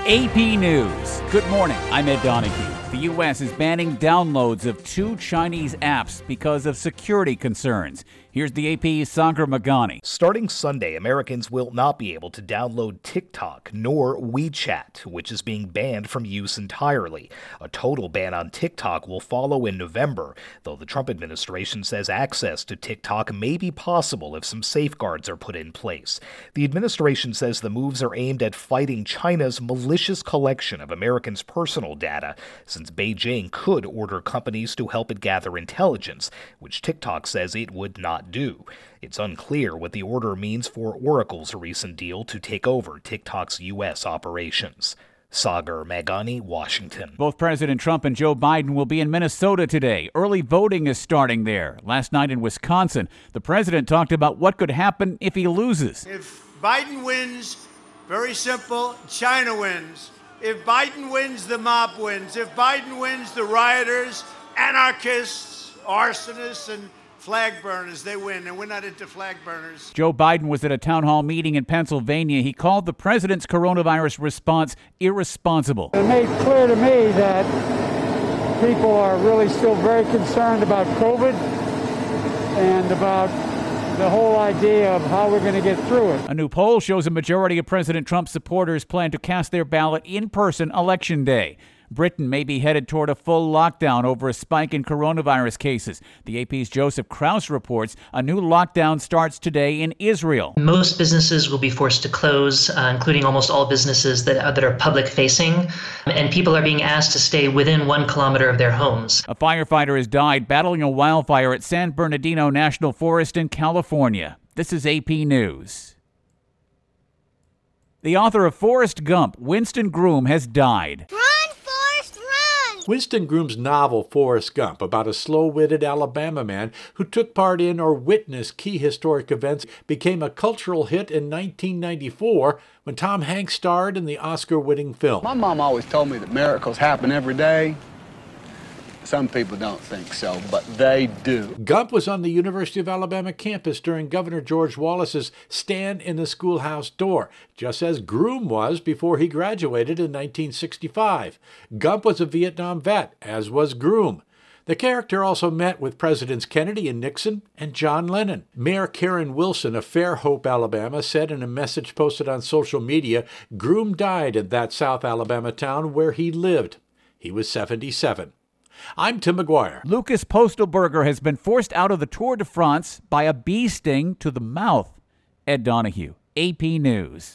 AP News. Good morning. I'm Ed Donahue. The U.S. is banning downloads of 2 Chinese apps because of security concerns. Here's the AP's Sagar Meghani. Starting Sunday, Americans will not be able to download TikTok nor WeChat, which is being banned from use entirely. A total ban on TikTok will follow in November, though the Trump administration says access to TikTok may be possible if some safeguards are put in place. The administration says the moves are aimed at fighting China's malicious collection of Americans' personal data, since Beijing could order companies to help it gather intelligence, which TikTok says it would not do. It's unclear what the order means for Oracle's recent deal to take over TikTok's U.S. operations. Sagar Meghani, Washington. Both President Trump and Joe Biden will be in Minnesota today. Early voting is starting there. Last night in Wisconsin, the president talked about what could happen if he loses. If Biden wins, very simple, China wins. If Biden wins, the mob wins. If Biden wins, the rioters, anarchists, arsonists, and flag burners, they win, and we're not into flag burners. Joe Biden was at a town hall meeting in Pennsylvania. He called the president's coronavirus response irresponsible. It made clear to me that people are really still very concerned about COVID and about the whole idea of how we're going to get through it. A new poll shows a majority of President Trump's supporters plan to cast their ballot in person Election Day. Britain may be headed toward a full lockdown over a spike in coronavirus cases. The AP's Joseph Krause reports a new lockdown starts today in Israel. Most businesses will be forced to close, including almost all businesses that are public-facing, and people are being asked to stay within 1 kilometer of their homes. A firefighter has died battling a wildfire at San Bernardino National Forest in California. This is AP News. The author of Forrest Gump, Winston Groom, has died. Winston Groom's novel Forrest Gump, about a slow-witted Alabama man who took part in or witnessed key historic events, became a cultural hit in 1994 when Tom Hanks starred in the Oscar-winning film. My mom always told me that miracles happen every day. Some people don't think so, but they do. Gump was on the University of Alabama campus during Governor George Wallace's stand in the schoolhouse door, just as Groom was before he graduated in 1965. Gump was a Vietnam vet, as was Groom. The character also met with Presidents Kennedy and Nixon and John Lennon. Mayor Karen Wilson of Fairhope, Alabama, said in a message posted on social media, Groom died in that South Alabama town where he lived. He was 77. I'm Tim McGuire. Lucas Postelberger has been forced out of the Tour de France by a bee sting to the mouth. Ed Donahue, AP News.